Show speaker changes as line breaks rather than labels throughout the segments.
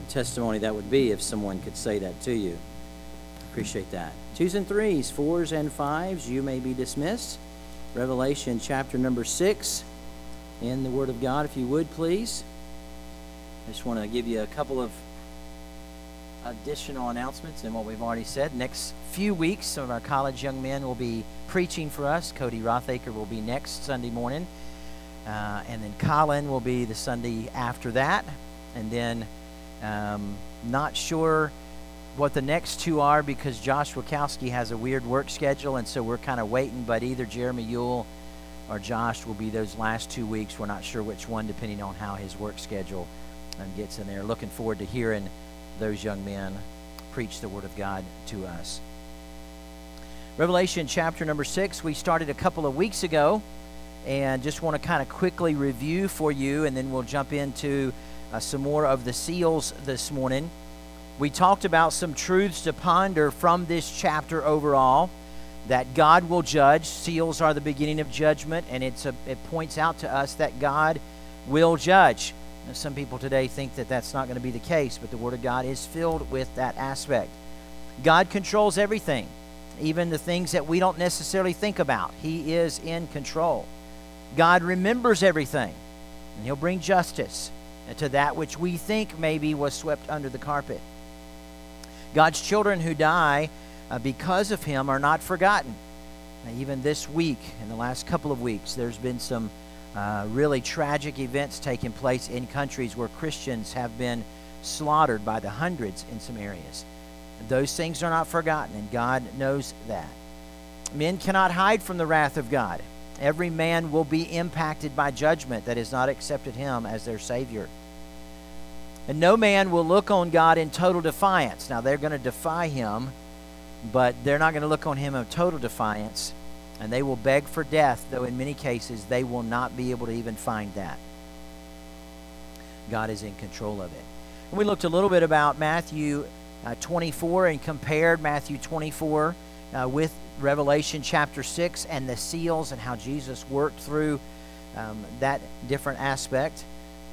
testimony that would be if someone could say that to you. Appreciate that. 2s and 3s, 4s and 5s, you may be dismissed. Revelation chapter number 6 in the Word of God, if you would, please. I just want to give you a couple of additional announcements in what we've already said. Next few weeks, some of our college young men will be preaching for us. Cody Rothaker will be next Sunday morning. And then Colin will be the Sunday after that. And then not sure what the next two are because Josh Wachowski has a weird work schedule, and so we're kind of waiting, but either Jeremy Yule or Josh will be those last 2 weeks. We're not sure which one, depending on how his work schedule gets in there. Looking forward to hearing those young men preach the Word of God to us. Revelation chapter number 6, we started a couple of weeks ago, and just want to kind of quickly review for you, and then we'll jump into some more of the seals this morning. We talked about some truths to ponder from this chapter overall, that God will judge. Seals are the beginning of judgment, and it points out to us that God will judge. Now, some people today think that that's not going to be the case, but the Word of God is filled with that aspect. God controls everything, even the things that we don't necessarily think about. He is in control. God remembers everything, and He'll bring justice to that which we think maybe was swept under the carpet. God's children who die because of Him are not forgotten. Now, even this week, in the last couple of weeks, there's been some really tragic events taking place in countries where Christians have been slaughtered by the hundreds in some areas. Those things are not forgotten, and God knows that. Men cannot hide from the wrath of God. Every man will be impacted by judgment that has not accepted Him as their Savior. And no man will look on God in total defiance. Now, they're going to defy Him, but they're not going to look on Him in total defiance. And they will beg for death, though in many cases they will not be able to even find that. God is in control of it. And we looked a little bit about Matthew 24 and compared Matthew 24 with Revelation chapter 6 and the seals and how Jesus worked through that different aspect.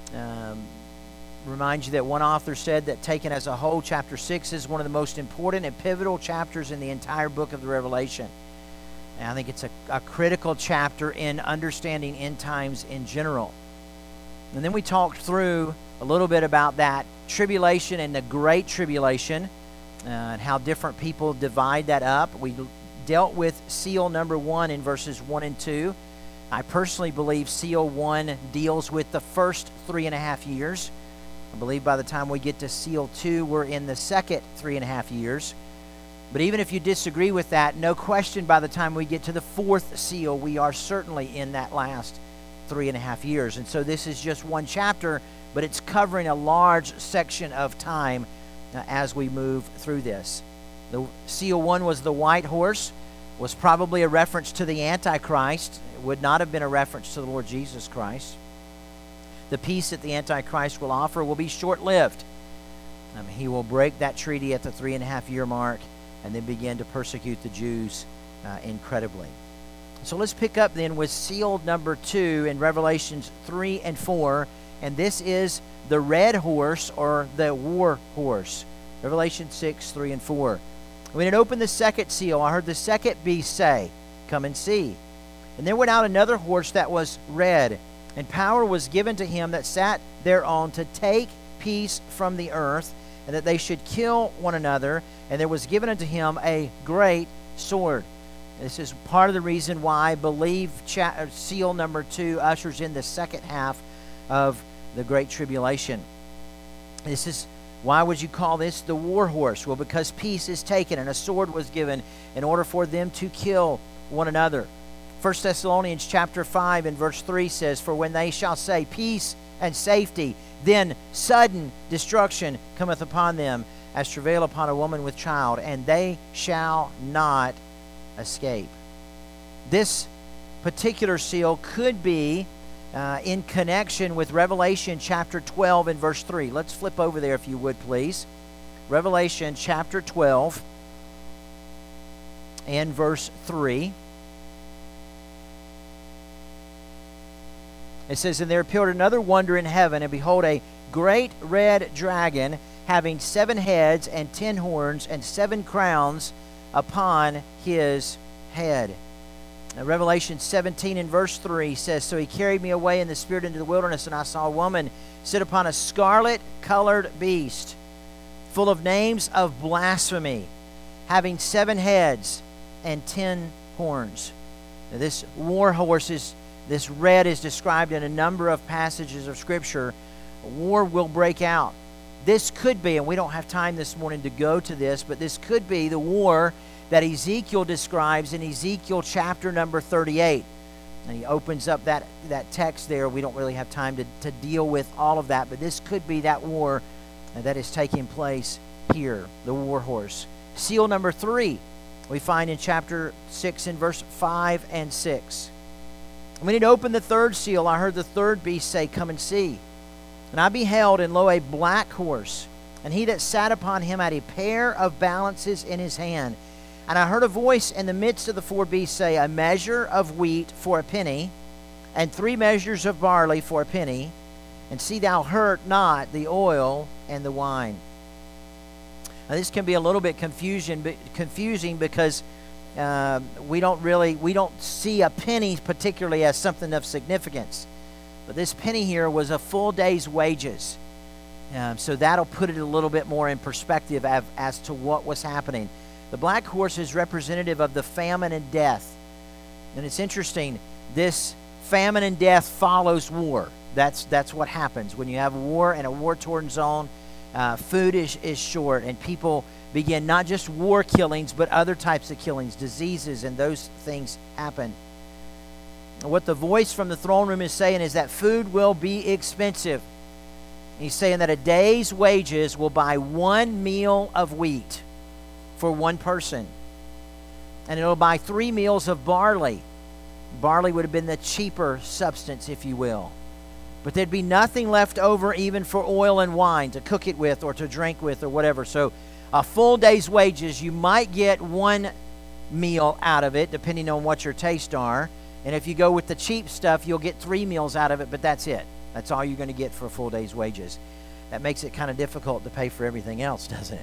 Remind you that one author said that taken as a whole, chapter 6 is one of the most important and pivotal chapters in the entire book of the Revelation. And I think it's a critical chapter in understanding end times in general. And then we talked through a little bit about that tribulation and the great tribulation and how different people divide that up. We dealt with seal number 1 in verses 1 and 2. I personally believe seal 1 deals with the first 3.5 years. I believe by the time we get to seal 2, we're in the second 3.5 years. But even if you disagree with that, no question by the time we get to the 4th seal, we are certainly in that last 3.5 years. And so this is just one chapter, but it's covering a large section of time as we move through this. The seal 1 was the white horse, was probably a reference to the Antichrist. It would not have been a reference to the Lord Jesus Christ. The peace that the Antichrist will offer will be short-lived. He will break that treaty at the 3.5-year mark and then begin to persecute the Jews incredibly. So let's pick up then with seal number 2 in Revelations 3 and 4. And this is the red horse or the war horse. Revelation 6, 3 and 4. When it opened the second seal, I heard the second beast say, "Come and see." And there went out another horse that was red, and power was given to him that sat thereon to take peace from the earth, and that they should kill one another. And there was given unto him a great sword. This is part of the reason why I believe seal number 2 ushers in the second half of the Great Tribulation. This is, why would you call this the war horse? Well, because peace is taken and a sword was given in order for them to kill one another. 1 Thessalonians chapter 5 and verse 3 says, "For when they shall say peace and safety, then sudden destruction cometh upon them, as travail upon a woman with child, and they shall not escape." This particular seal could be in connection with Revelation chapter 12 and verse 3. Let's flip over there if you would, please. Revelation chapter 12 and verse 3. It says, "And there appeared another wonder in heaven, and behold, a great red dragon, having 7 heads and 10 horns and 7 crowns upon his head. Now, Revelation 17 and verse 3 says, So he carried me away in the spirit into the wilderness, and I saw a woman sit upon a scarlet-colored beast, full of names of blasphemy, having 7 heads and 10 horns. Now, this war horse this red is described in a number of passages of Scripture. A war will break out. This could be, and we don't have time this morning to go to this, but this could be the war that Ezekiel describes in Ezekiel chapter number 38. And he opens up that text there. We don't really have time to deal with all of that, but this could be that war that is taking place here, the war horse. Seal number 3 we find in chapter 6 in verse 5 and 6. When it opened the 3rd seal, I heard the 3rd beast say, Come and see. And I beheld, and lo, a black horse, and he that sat upon him had a pair of balances in his hand. And I heard a voice in the midst of the 4 beasts say, A measure of wheat for a penny, and 3 measures of barley for a penny, and see thou hurt not the oil and the wine. Now, this can be a little bit confusing because we don't see a penny particularly as something of significance. But this penny here was a full day's wages. So that'll put it a little bit more in perspective as to what was happening. The black horse is representative of the famine and death. And it's interesting, this famine and death follows war. That's what happens. When you have war and a war-torn zone, food is short, and people begin not just war killings, but other types of killings, diseases, and those things happen. What the voice from the throne room is saying is that food will be expensive. He's saying that a day's wages will buy 1 meal of wheat for 1 person. And it'll buy 3 meals of barley. Barley would have been the cheaper substance, if you will. But there'd be nothing left over even for oil and wine to cook it with or to drink with or whatever. So a full day's wages, you might get 1 meal out of it, depending on what your tastes are. And if you go with the cheap stuff, you'll get 3 meals out of it, but that's it. That's all you're going to get for a full day's wages. That makes it kind of difficult to pay for everything else, doesn't it?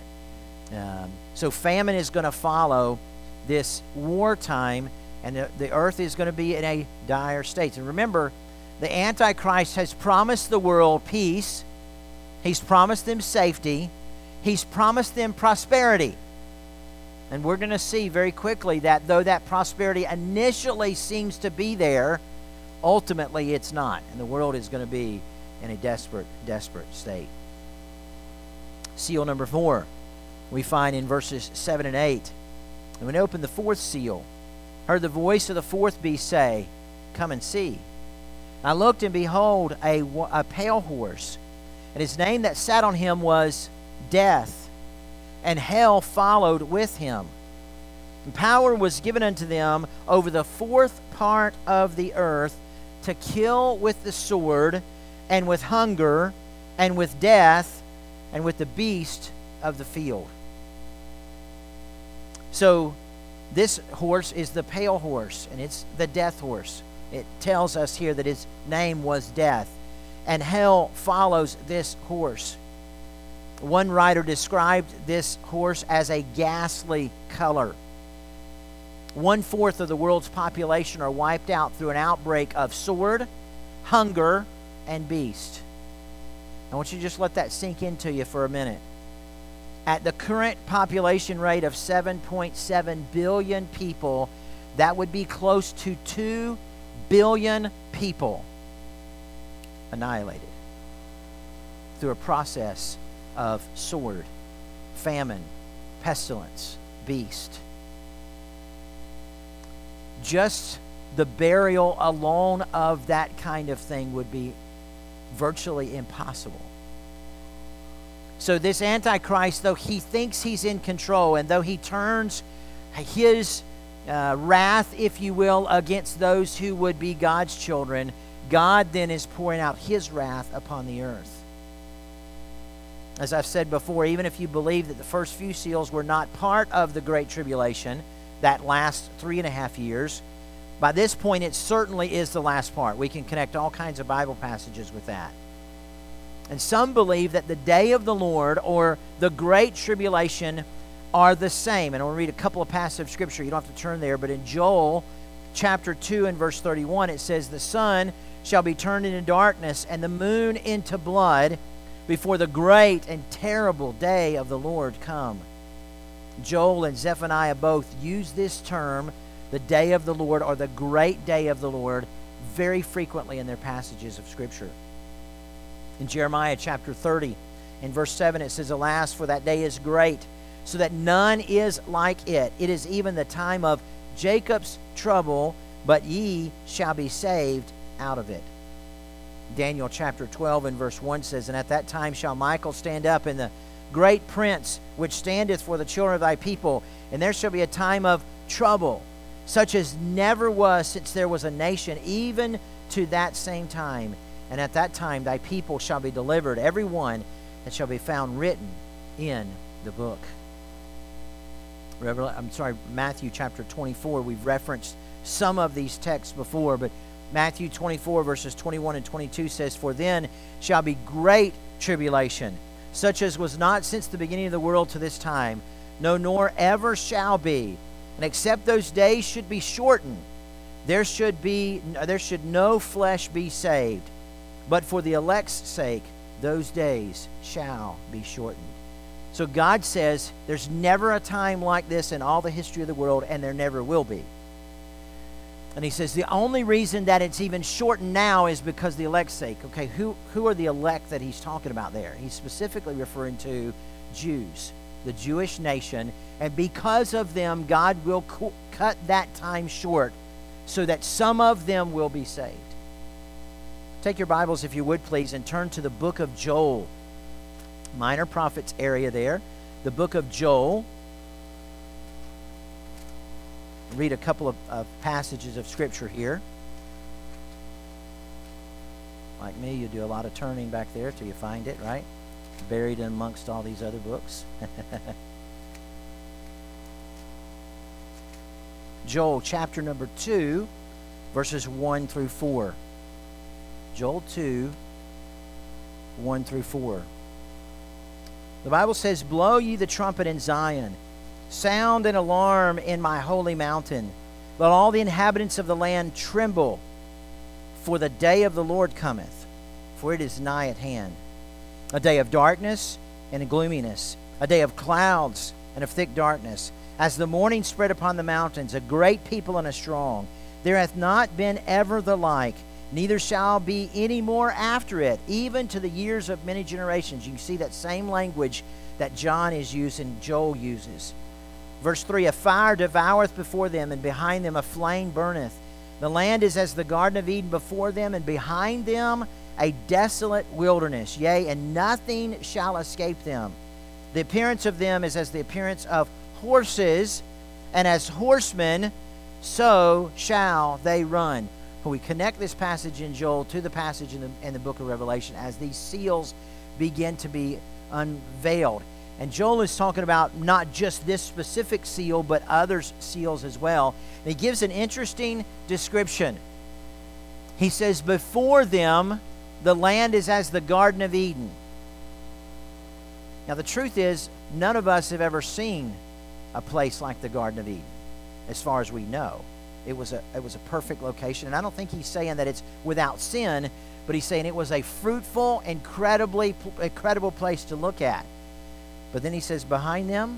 So famine is going to follow this wartime, and the earth is going to be in a dire state. And remember, the Antichrist has promised the world peace. He's promised them safety. He's promised them prosperity. And we're going to see very quickly that though that prosperity initially seems to be there, ultimately it's not. And the world is going to be in a desperate, desperate state. Seal number 4, we find in verses 7 and 8. And when he opened the 4th seal, heard the voice of the 4th beast say, Come and see. And I looked, and behold, a pale horse, and his name that sat on him was Death, and hell followed with him. And power was given unto them over the 4th part of the earth to kill with the sword, and with hunger, and with death, and with the beast of the field. So this horse is the pale horse, and it's the death horse. It tells us here that his name was Death, and hell follows this horse. One writer described this horse as a ghastly color. 1/4 of the world's population are wiped out through an outbreak of sword, hunger, and beast. I want you to just let that sink into you for a minute. At the current population rate of 7.7 billion people, that would be close to 2 billion people annihilated through a process of sword, famine, pestilence, beast. Just the burial alone of that kind of thing would be virtually impossible. So this Antichrist, though he thinks he's in control, and though he turns his wrath, if you will, against those who would be God's children, God then is pouring out his wrath upon the earth. As I've said before, even if you believe that the first few seals were not part of the Great Tribulation, that last 3.5 years, by this point it certainly is the last part. We can connect all kinds of Bible passages with that. And some believe that the day of the Lord or the great tribulation are the same. And I want to read a couple of passages of Scripture. You don't have to turn there, but in Joel chapter 2 and verse 31, it says, "The sun shall be turned into darkness and the moon into blood before the great and terrible day of the Lord come." Joel and Zephaniah both use this term, the day of the Lord or the great day of the Lord, very frequently in their passages of Scripture. In Jeremiah chapter 30, in verse 7, it says, "Alas, for that day is great, so that none is like it. It is even the time of Jacob's trouble, but ye shall be saved out of it." Daniel chapter 12 and verse 1 says, "And at that time shall Michael stand up, and the great prince which standeth for the children of thy people, and there shall be a time of trouble, such as never was since there was a nation, even to that same time. And at that time thy people shall be delivered, every one that shall be found written in the book." Matthew chapter 24. We've referenced some of these texts before, but Matthew 24 verses 21 and 22 says, "For then shall be great tribulation, such as was not since the beginning of the world to this time, no, nor ever shall be. And except those days should be shortened, there should no flesh be saved. But for the elect's sake, those days shall be shortened." So God says there's never a time like this in all the history of the world, and there never will be. And he says the only reason that it's even shortened now is because the elect's sake. Okay, who are the elect that he's talking about there? He's specifically referring to Jews, the Jewish nation, and because of them, God will cut that time short so that some of them will be saved. Take your Bibles, if you would please, and turn to the book of Joel. Minor prophets area there. The book of Joel. Read a couple of passages of Scripture here. Like me, you do a lot of turning back there till you find it, right? Buried amongst all these other books. Joel chapter number 2, verses 1 through 4. Joel 2, 1 through 4. The Bible says, "Blow ye the trumpet in Zion, sound an alarm in my holy mountain. Let all the inhabitants of the land tremble, for the day of the Lord cometh, for it is nigh at hand. A day of darkness and of gloominess, a day of clouds and of thick darkness, as the morning spread upon the mountains, a great people and a strong. There hath not been ever the like, neither shall be any more after it, even to the years of many generations." You can see that same language that John is using, Joel uses. Verse 3, "A fire devoureth before them, and behind them a flame burneth. The land is as the Garden of Eden before them, and behind them a desolate wilderness. Yea, and nothing shall escape them. The appearance of them is as the appearance of horses, and as horsemen, so shall they run." We connect this passage in Joel to the passage in the book of Revelation as these seals begin to be unveiled. And Joel is talking about not just this specific seal, but other seals as well. And he gives an interesting description. He says, "Before them, the land is as the Garden of Eden." Now, the truth is, none of us have ever seen a place like the Garden of Eden, as far as we know. It was a perfect location. And I don't think he's saying that it's without sin, but he's saying it was a fruitful, incredible place to look at. But then he says, behind them,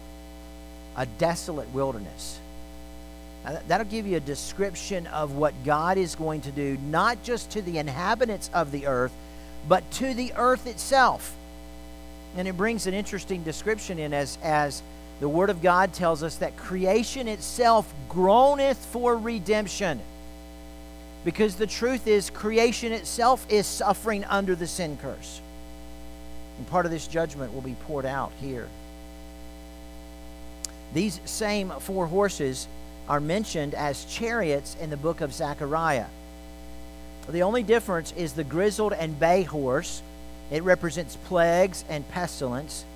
a desolate wilderness. Now, that'll give you a description of what God is going to do, not just to the inhabitants of the earth, but to the earth itself. And it brings an interesting description in as the Word of God tells us that creation itself groaneth for redemption. Because the truth is, creation itself is suffering under the sin curse. And part of this judgment will be poured out here. These same four horses are mentioned as chariots in the book of Zechariah. The only difference is the grizzled and bay horse. It represents plagues and pestilence.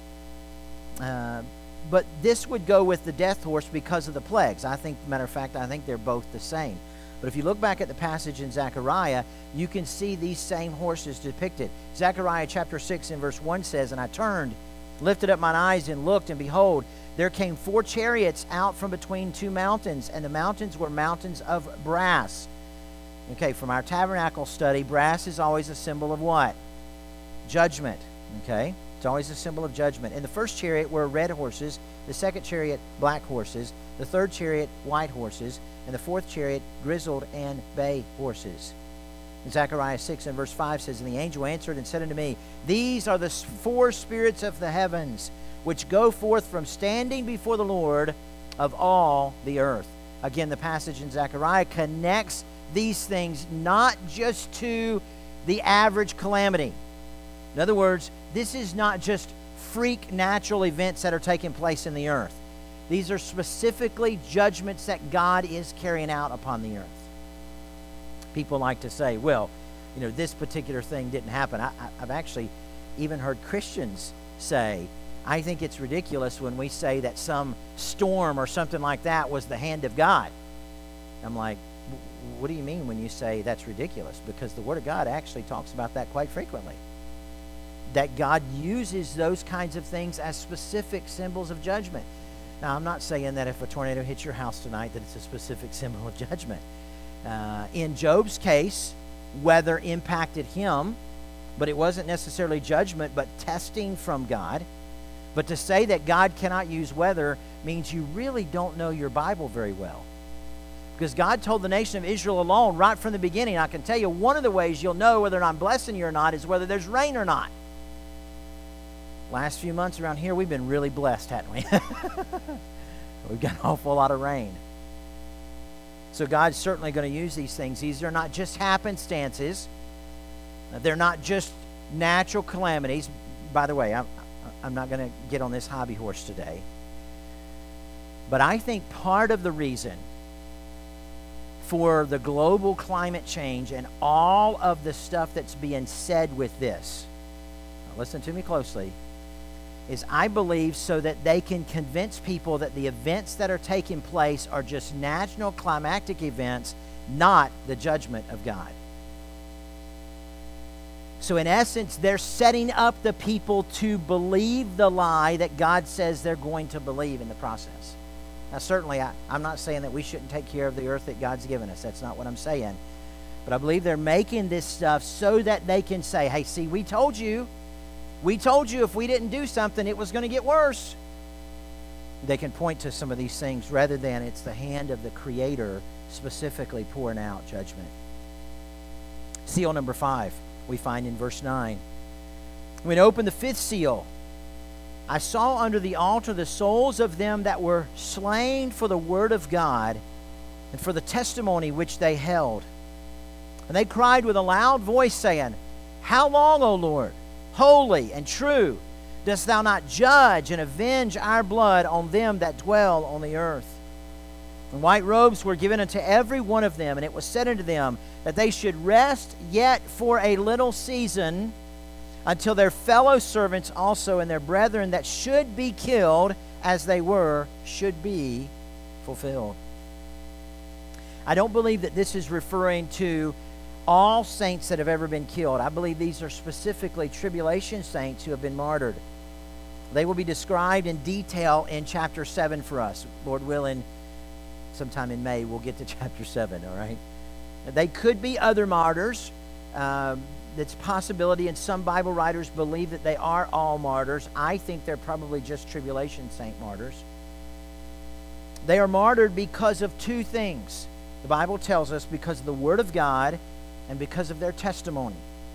But this would go with the death horse because of the plagues. Matter of fact, I think they're both the same. But if you look back at the passage in Zechariah, you can see these same horses depicted. Zechariah chapter 6 and verse 1 says, "And I turned, lifted up mine eyes, and looked, and behold, there came 4 chariots out from between 2 mountains, and the mountains were mountains of brass." Okay, from our tabernacle study, brass is always a symbol of what? Judgment. Okay? It's always a symbol of judgment. In the first chariot were red horses, the second chariot black horses, the third chariot white horses, and the fourth chariot grizzled and bay horses. In Zechariah 6 and verse 5 says, "And the angel answered and said unto me, These are the 4 spirits of the heavens, which go forth from standing before the Lord of all the earth." Again, the passage in Zechariah connects these things not just to the average calamity. In other words, this is not just freak natural events that are taking place in the earth. These are specifically judgments that God is carrying out upon the earth. People like to say, well, this particular thing didn't happen. I've actually even heard Christians say, I think it's ridiculous when we say that some storm or something like that was the hand of God. I'm like, what do you mean when you say that's ridiculous? Because the Word of God actually talks about that quite frequently. That God uses those kinds of things as specific symbols of judgment. Now, I'm not saying that if a tornado hits your house tonight that it's a specific symbol of judgment. In Job's case, weather impacted him, but it wasn't necessarily judgment, but testing from God. But to say that God cannot use weather means you really don't know your Bible very well. Because God told the nation of Israel alone right from the beginning, I can tell you one of the ways you'll know whether I'm blessing you or not is whether there's rain or not. Last few months around here, we've been really blessed, haven't we? We've got an awful lot of rain. So God's certainly going to use these things. These are not just happenstances. They're not just natural calamities. By the way, I'm not going to get on this hobby horse today. But I think part of the reason for the global climate change and all of the stuff that's being said with this, now listen to me closely, is I believe so that they can convince people that the events that are taking place are just natural climactic events, not the judgment of God. So in essence, they're setting up the people to believe the lie that God says they're going to believe in the process. Now certainly, I'm not saying that we shouldn't take care of the earth that God's given us. That's not what I'm saying. But I believe they're making this stuff so that they can say, hey, see, we told you if we didn't do something, it was going to get worse. They can point to some of these things rather than it's the hand of the Creator specifically pouring out judgment. Seal number 5, we find in verse 9. When it opened the 5th seal, I saw under the altar the souls of them that were slain for the word of God and for the testimony which they held. And they cried with a loud voice, saying, How long, O Lord, holy and true, dost thou not judge and avenge our blood on them that dwell on the earth? And white robes were given unto every one of them, and it was said unto them that they should rest yet for a little season, until their fellow servants also and their brethren that should be killed as they were should be fulfilled. I don't believe that this is referring to all saints that have ever been killed. I believe these are specifically tribulation saints who have been martyred. They will be described in detail in chapter 7 for us. Lord willing, sometime in May, we'll get to chapter 7, all right? They could be other martyrs. That's a possibility, and some Bible writers believe that they are all martyrs. I think they're probably just tribulation saint martyrs. They are martyred because of 2 things. The Bible tells us because of the Word of God and because of their testimony.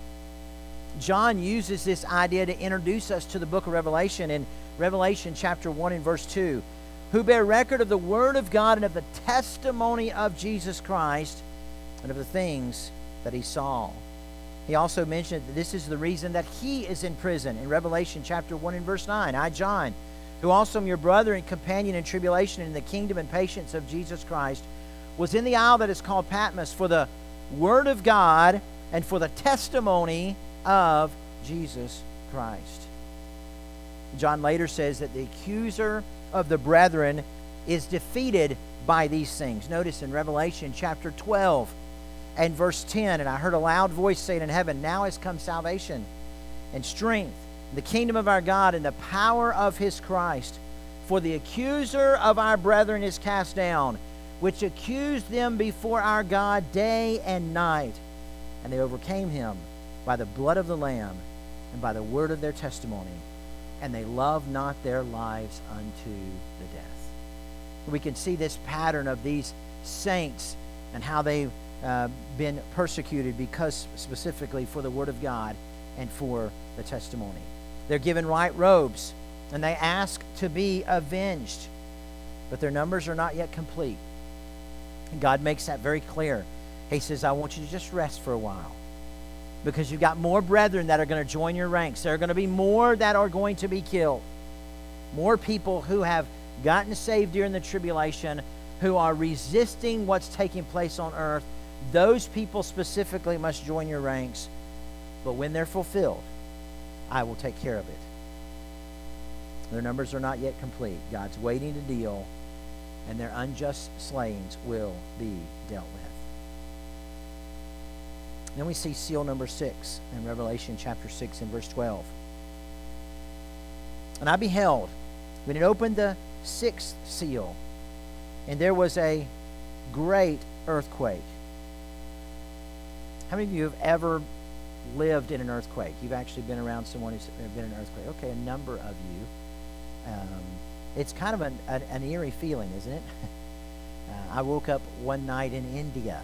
John uses this idea to introduce us to the book of Revelation in Revelation chapter 1 and verse 2, who bear record of the Word of God and of the testimony of Jesus Christ and of the things that he saw. He also mentioned that this is the reason that he is in prison in Revelation chapter 1 and verse 9. I, John, who also am your brother and companion in tribulation and in the kingdom and patience of Jesus Christ, was in the isle that is called Patmos for the word of God and for the testimony of Jesus Christ. John later says that the accuser of the brethren is defeated by these things. Notice in Revelation chapter 12 and verse 10, and I heard a loud voice saying in heaven, now has come salvation and strength, the kingdom of our God and the power of his Christ. For the accuser of our brethren is cast down, which accused them before our God day and night. And they overcame him by the blood of the Lamb and by the word of their testimony, and they loved not their lives unto the death. We can see this pattern of these saints and how they've been persecuted because specifically for the word of God and for the testimony. They're given white robes, and they ask to be avenged, but their numbers are not yet complete. And God makes that very clear. He says, I want you to just rest for a while, because you've got more brethren that are going to join your ranks. There are going to be more that are going to be killed. More people who have gotten saved during the tribulation, who are resisting what's taking place on earth. Those people specifically must join your ranks. But when they're fulfilled, I will take care of it. Their numbers are not yet complete. God's waiting to deal, and their unjust slayings will be dealt with. Then we see seal number 6 in Revelation chapter 6 and verse 12. And I beheld, when it opened the 6th seal, and there was a great earthquake. How many of you have ever lived in an earthquake? You've actually been around someone who's been in an earthquake. Okay, a number of you. It's kind of an eerie feeling, isn't it? I woke up one night in India,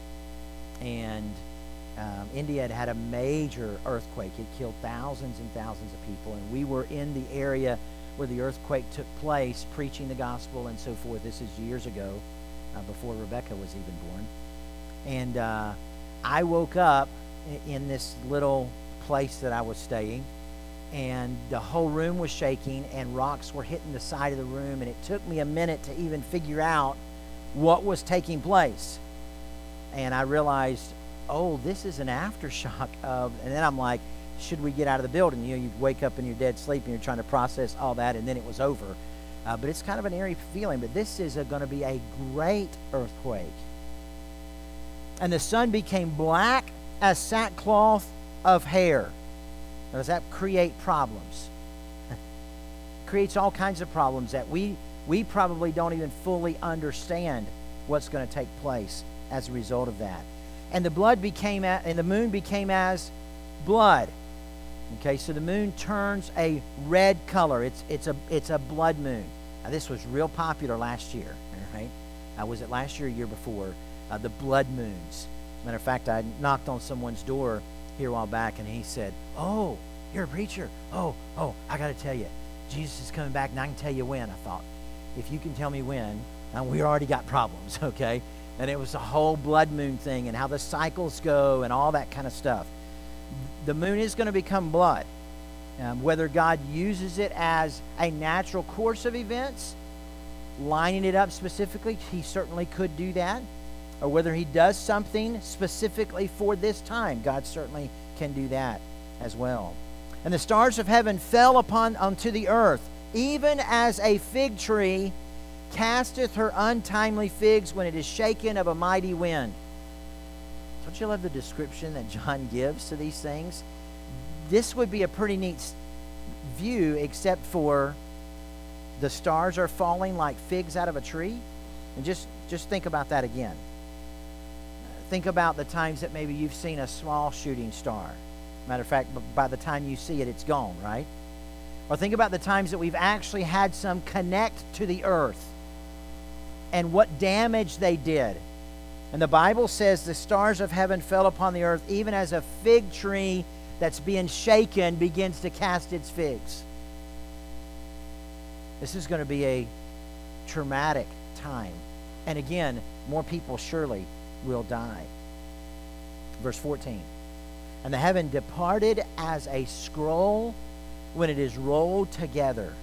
and India had a major earthquake. It killed thousands and thousands of people, and we were in the area where the earthquake took place, preaching the gospel and so forth. This is years ago, before Rebecca was even born. And I woke up in this little place that I was staying, and the whole room was shaking, and rocks were hitting the side of the room, and it took me a minute to even figure out what was taking place. And I realized, oh, this is an aftershock of, and then I'm like, should we get out of the building? You know, you wake up in your dead sleep and you're trying to process all that, and then it was over. But it's kind of an eerie feeling. But this is going to be a great earthquake. And the sun became black as sackcloth of hair. Now, does that create problems? Creates all kinds of problems that we probably don't even fully understand what's going to take place as a result of that. And the moon became as blood. Okay, so the moon turns a red color. It's a blood moon. Now, this was real popular last year, right? Was it last year or year before? The blood moons. Matter of fact, I knocked on someone's door here a while back, and he said, "Oh, you're a preacher? Oh, I got to tell you, Jesus is coming back, and I can tell you when." I thought, if you can tell me when, we already got problems, okay? And it was the whole blood moon thing and how the cycles go and all that kind of stuff. The moon is going to become blood. Whether God uses it as a natural course of events, lining it up specifically, he certainly could do that. Or whether he does something specifically for this time, God certainly can do that as well. And the stars of heaven fell onto the earth, even as a fig tree casteth her untimely figs when it is shaken of a mighty wind. Don't you love the description that John gives to these things? This would be a pretty neat view, except for the stars are falling like figs out of a tree. And just think about that again. Think about the times that maybe you've seen a small shooting star. Matter of fact, by the time you see it, it's gone, right? Or think about the times that we've actually had some connect to the earth and what damage they did. And the Bible says the stars of heaven fell upon the earth, even as a fig tree that's being shaken begins to cast its figs. This is going to be a traumatic time. And again, more people surely will die. Verse 14. And the heaven departed as a scroll when it is rolled together.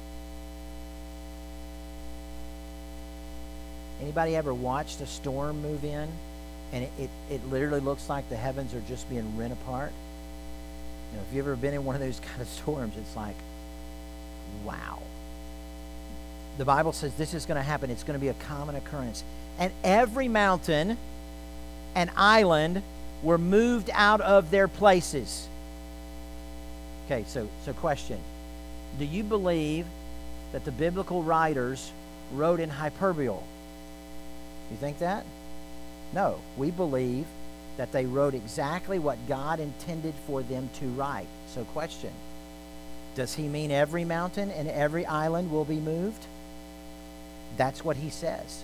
Anybody ever watched a storm move in and it literally looks like the heavens are just being rent apart? You know, if you've ever been in one of those kind of storms, it's like, wow. the Bible says this is going to happen. It's going to be a common occurrence. And every mountain and island were moved out of their places. Okay, so question. Do you believe that the biblical writers wrote in hyperbole? You think that? No. We believe that they wrote exactly what God intended for them to write. So question. Does he mean every mountain and every island will be moved? That's what he says.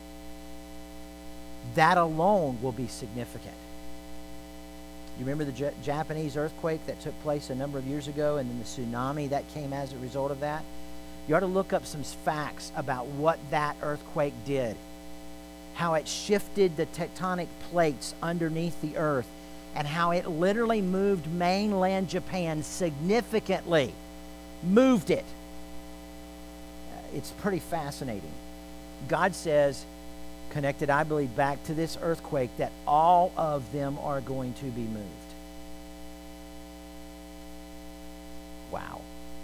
That alone will be significant. You remember the Japanese earthquake that took place a number of years ago, and then the tsunami that came as a result of that? You ought to look up some facts about what that earthquake did, how it shifted the tectonic plates underneath the earth, and how it literally moved mainland Japan significantly. Moved it. It's pretty fascinating. God says, connected, I believe, back to this earthquake, that all of them are going to be moved. Wow.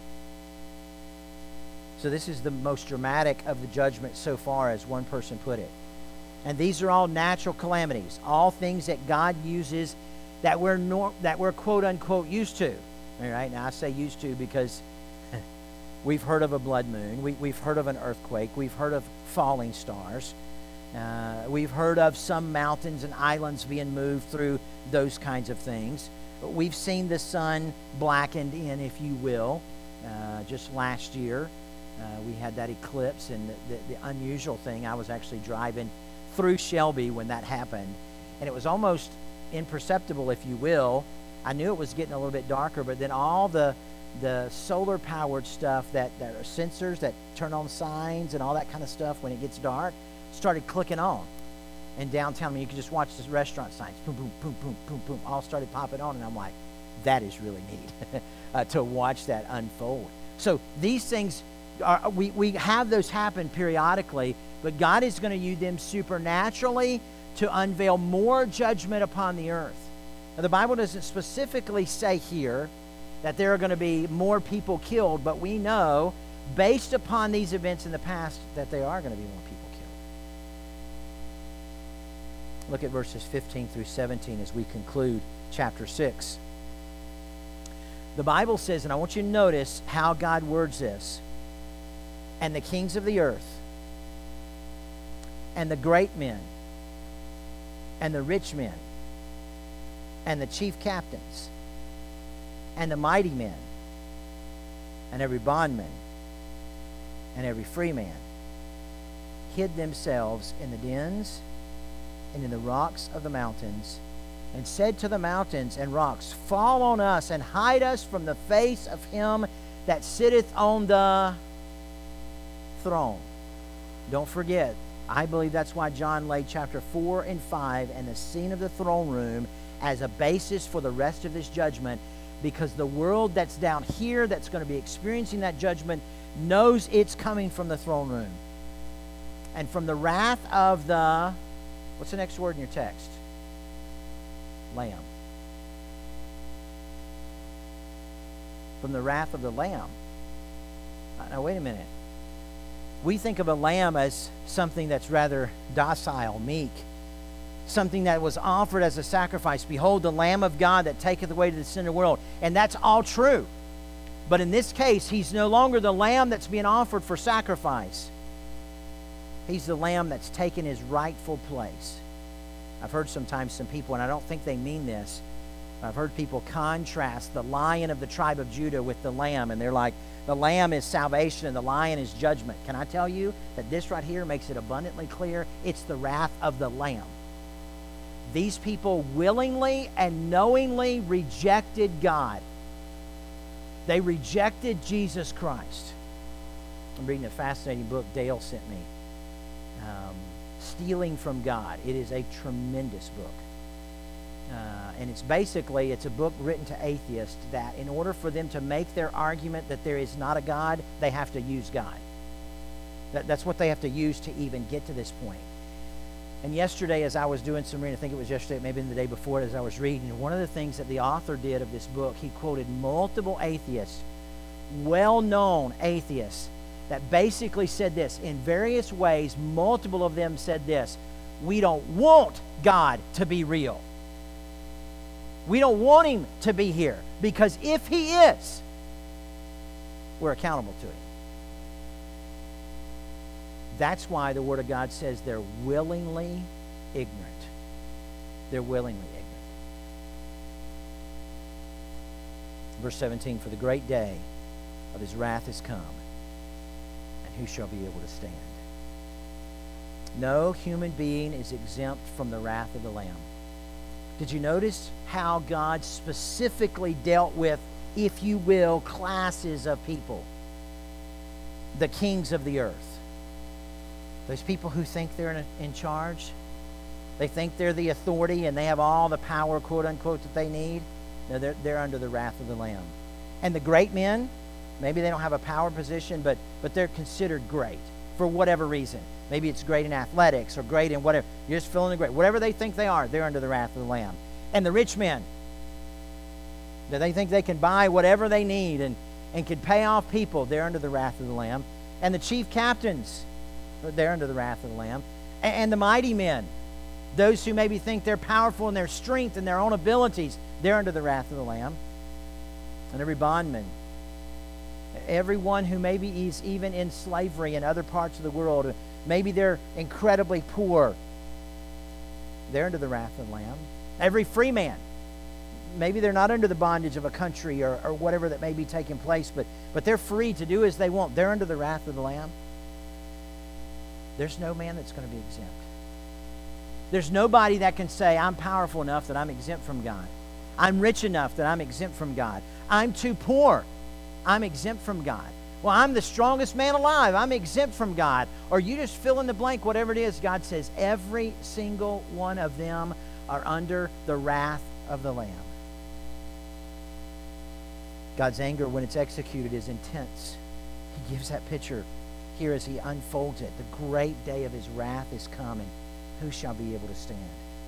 So this is the most dramatic of the judgment so far, as one person put it. And these are all natural calamities, all things that God uses that we're quote unquote used to. All right, now I say used to because we've heard of a blood moon, we've heard of an earthquake, we've heard of falling stars, we've heard of some mountains and islands being moved through those kinds of things. We've seen the sun blackened in, if you will. Just last year, we had that eclipse, and the unusual thing, I was actually driving through Shelby when that happened, and it was almost imperceptible, if you will. I knew it was getting a little bit darker, but then all the solar powered stuff that are sensors that turn on signs and all that kind of stuff when it gets dark started clicking on in downtown. I mean, you could just watch the restaurant signs, boom, boom, boom, boom, boom, boom, all started popping on, and I'm like, that is really neat to watch that unfold. So these things we have those happen periodically, but God is going to use them supernaturally to unveil more judgment upon the earth. Now, the Bible doesn't specifically say here that there are going to be more people killed, but we know, based upon these events in the past, that there are going to be more people killed. Look at verses 15 through 17 as we conclude chapter 6. The Bible says, and I want you to notice how God words this, and the kings of the earth, and the great men, and the rich men, and the chief captains, and the mighty men, and every bondman, and every free man, hid themselves in the dens and in the rocks of the mountains, and said to the mountains and rocks, fall on us, and hide us from the face of him that sitteth on the throne. Don't forget, I believe that's why John laid chapter 4 and 5 and the scene of the throne room as a basis for the rest of this judgment, because the world that's down here that's going to be experiencing that judgment knows it's coming from the throne room. And from the wrath of the, what's the next word in your text? Lamb. From the wrath of the Lamb. Now wait a minute. We think of a lamb as something that's rather docile, meek, something that was offered as a sacrifice. Behold, the Lamb of God that taketh away to the sin of the world. And that's all true. But in this case, he's no longer the lamb that's being offered for sacrifice. He's the lamb that's taken his rightful place. I've heard sometimes some people, and I don't think they mean this, I've heard people contrast the Lion of the tribe of Judah with the lamb, and they're like, the lamb is salvation and the lion is judgment. Can I tell you that this right here makes it abundantly clear? It's the wrath of the Lamb. These people willingly and knowingly rejected God. They rejected Jesus Christ. I'm reading a fascinating book Dale sent me, Stealing from God. It is a tremendous book. And it's a book written to atheists that in order for them to make their argument that there is not a God, they have to use God. That's what they have to use to even get to this point. And yesterday, as I was doing some reading, I think it was yesterday, maybe the day before, as I was reading, one of the things that the author did of this book, he quoted multiple atheists, well-known atheists, that basically said this. In various ways, multiple of them said this: we don't want God to be real. We don't want him to be here, because if he is, we're accountable to him. That's why the Word of God says they're willingly ignorant. They're willingly ignorant. Verse 17, for the great day of his wrath is come, and who shall be able to stand? No human being is exempt from the wrath of the Lamb. Did you notice how God specifically dealt with, if you will, classes of people? The kings of the earth. Those people who think they're in charge. They think they're the authority and they have all the power, quote unquote, that they need. No, they're under the wrath of the Lamb. And the great men, maybe they don't have a power position, but they're considered great for whatever reason. Maybe it's great in athletics or great in whatever. You're just filling the great. Whatever they think they are, they're under the wrath of the Lamb. And the rich men, that they think they can buy whatever they need and can pay off people, they're under the wrath of the Lamb. And the chief captains, they're under the wrath of the Lamb. And the mighty men, those who maybe think they're powerful in their strength and their own abilities, they're under the wrath of the Lamb. And every bondman, everyone who maybe is even in slavery in other parts of the world, maybe they're incredibly poor, they're under the wrath of the Lamb. Every free man, maybe they're not under the bondage of a country or whatever that may be taking place, but they're free to do as they want. They're under the wrath of the Lamb. There's no man that's going to be exempt. There's nobody that can say, I'm powerful enough that I'm exempt from God. I'm rich enough that I'm exempt from God. I'm too poor. I'm exempt from God. Well, I'm the strongest man alive. I'm exempt from God. Or you just fill in the blank, whatever it is. God says every single one of them are under the wrath of the Lamb. God's anger, when it's executed, is intense. He gives that picture here as he unfolds it. The great day of his wrath is coming. Who shall be able to stand?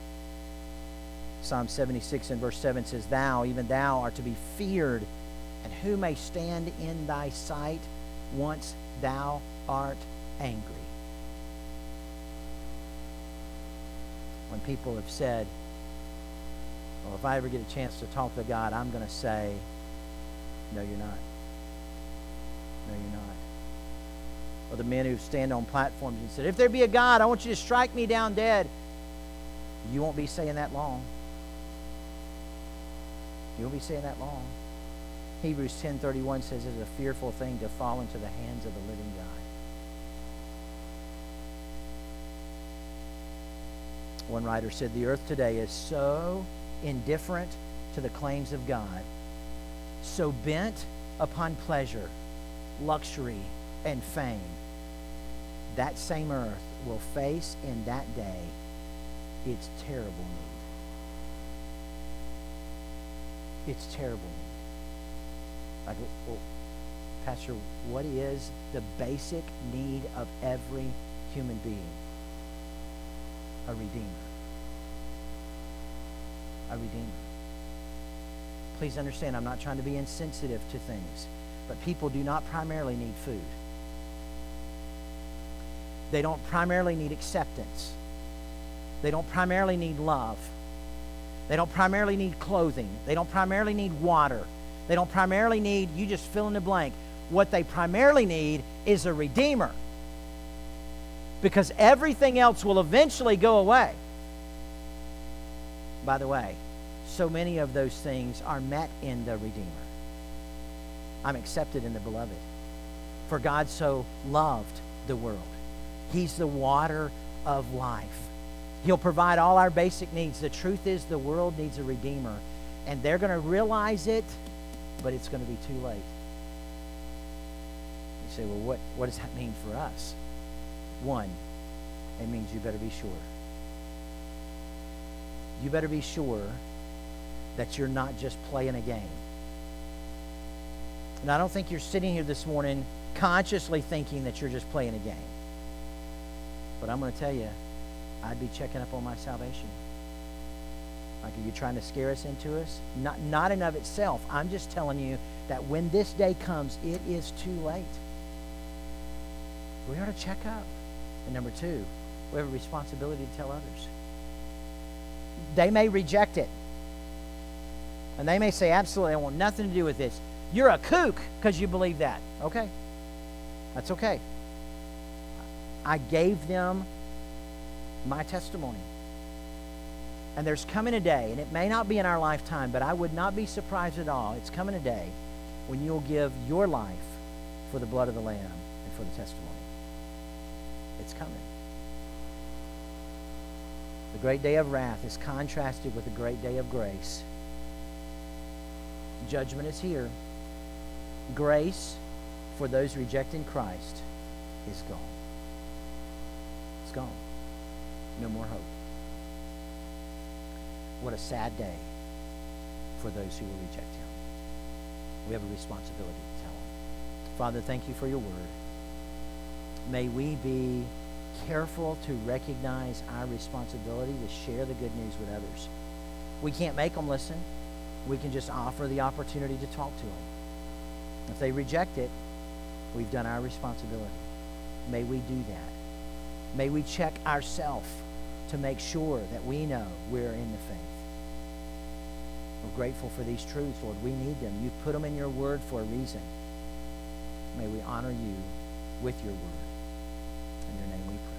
Psalm 76 and verse 7 says, Thou, even thou, art to be feared, and who may stand in thy sight once thou art angry? When people have said, well, if I ever get a chance to talk to God, I'm going to say, no, you're not. No, you're not. Or the men who stand on platforms and said, if there be a God, I want you to strike me down dead. You won't be saying that long. You won't be saying that long. Hebrews 10:31 says it's a fearful thing to fall into the hands of the living God. One writer said, the earth today is so indifferent to the claims of God, so bent upon pleasure, luxury, and fame, that same earth will face in that day its terrible need. Its terrible need. Like, well, Pastor, what is the basic need of every human being? A redeemer. A redeemer. Please understand, I'm not trying to be insensitive to things, but people do not primarily need food. They don't primarily need acceptance. They don't primarily need love. They don't primarily need clothing. They don't primarily need water. They don't primarily need, you just fill in the blank. What they primarily need is a redeemer. Because everything else will eventually go away. By the way, so many of those things are met in the Redeemer. I'm accepted in the Beloved. For God so loved the world. He's the water of life. He'll provide all our basic needs. The truth is the world needs a Redeemer. And they're going to realize it, but it's going to be too late. You say, well, what does that mean for us? One, it means you better be sure. You better be sure that you're not just playing a game. And I don't think you're sitting here this morning consciously thinking that you're just playing a game. But I'm going to tell you, I'd be checking up on my salvation. Like, are you trying to scare us into us? Not in of itself. I'm just telling you that when this day comes, it is too late. we ought to check up. And number two, we have a responsibility to tell others. They may reject it. And they may say, absolutely, I want nothing to do with this. You're a kook because you believe that. Okay. That's okay. I gave them my testimony. And there's coming a day, and it may not be in our lifetime, but I would not be surprised at all. It's coming a day when you'll give your life for the blood of the Lamb and for the testimony. It's coming. The great day of wrath is contrasted with the great day of grace. Judgment is here. Grace for those rejecting Christ is gone. It's gone. No more hope. What a sad day for those who will reject him. We have a responsibility to tell them. Father, thank you for your word. May we be careful to recognize our responsibility to share the good news with others. We can't make them listen. We can just offer the opportunity to talk to them. If they reject it, we've done our responsibility. May we do that. May we check ourselves to make sure that we know we're in the faith. We're grateful for these truths, Lord. We need them. You've put them in your word for a reason. May we honor you with your word. In your name we pray.